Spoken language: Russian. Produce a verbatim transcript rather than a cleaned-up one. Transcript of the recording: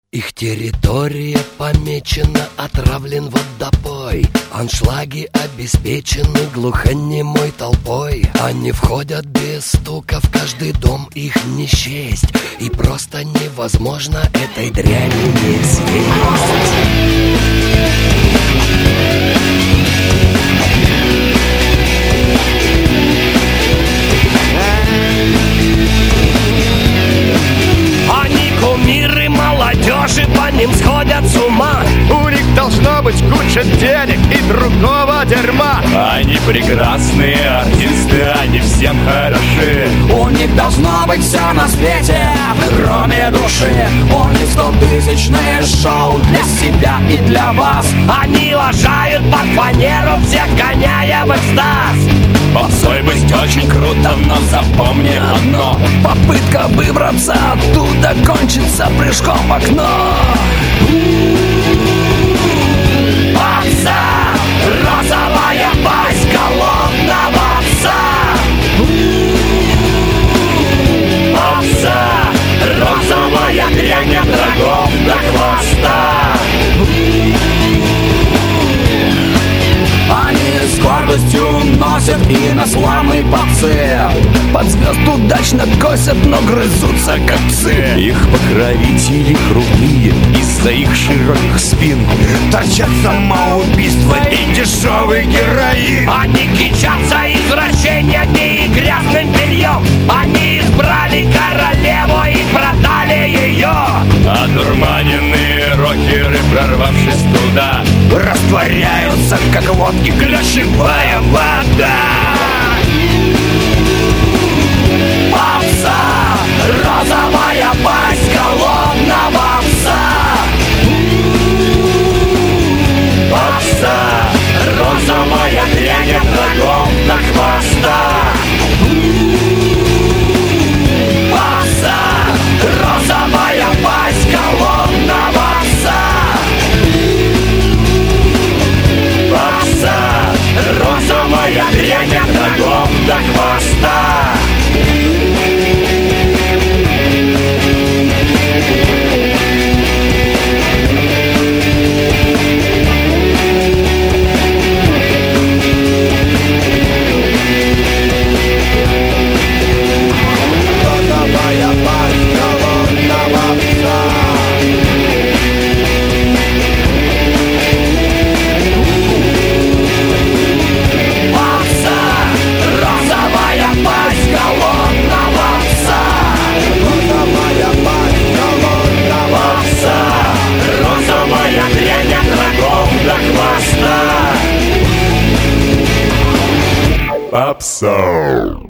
Их территория помечена, отравлен водопой. Аншлаги обеспечены глухонемой толпой. Они входят без стука, в каждый дом их не счесть. И просто невозможно этой дряни не съесть. Молодежи по ним сходят с ума. У них должно быть куча денег и другого дерьма. Они прекрасные артисты, они всем хороши. У них должно быть все на свете, кроме души. У них стотысячные шоу для себя и для вас. Они лажают под фанеру, всех гоняя в экстаз. Попсой быть очень круто, но запомни одно: попытка выбраться оттуда кончится прыжком в окно. Попса, розовая пасть голодного пса. Попса, розовая дрянь от рогов до хвоста. Они с гордостью носят и на славные попсы. Под звезд удачно косят, но грызутся как псы. Их покровители крутые, из-за их широких спин торчат самоубийство и дешевый героин. Они кичатся извращениями и грязным бельем. Они избрали королеву и продали ее. Одурманенные рокеры, прорвавшись туда, растворяются, как водки, ключевая вода. Попса, розовая пасть голодного пса. Попса, розовая дрянь от рогов до хвоста. Попса, розовая пасть голодного пса. Попса, розовая дрянь от рогов до хвоста. Попса.